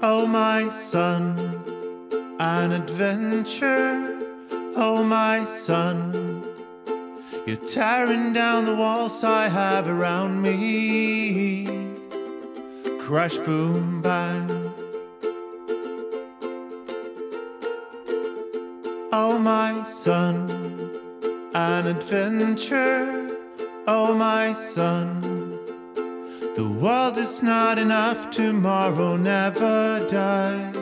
Oh my son, an adventure. Oh my son, you're tearing down the walls I have around me. Crash, boom, bang. Oh my son, an adventure. Oh my son, the world is not enough, tomorrow never dies.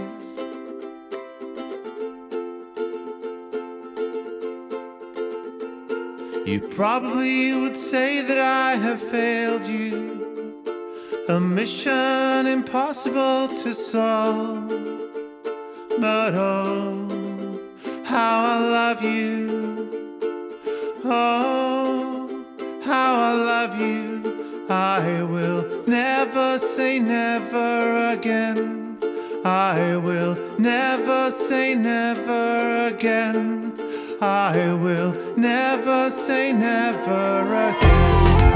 You probably would say that I have failed you, a mission impossible to solve. But oh, how I love you. Oh, how I love you. I will never say never again. I will never say never again. I will never say never again.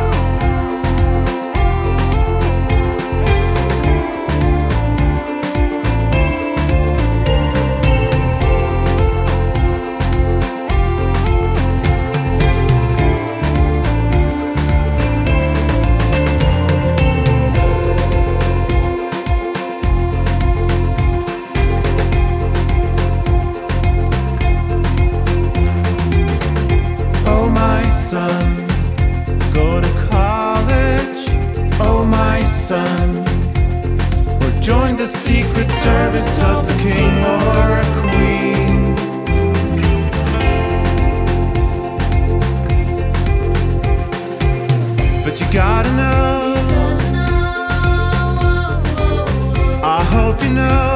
Son, go to college, oh my son, or join the secret service of the king or a queen. But you gotta know, I hope you know,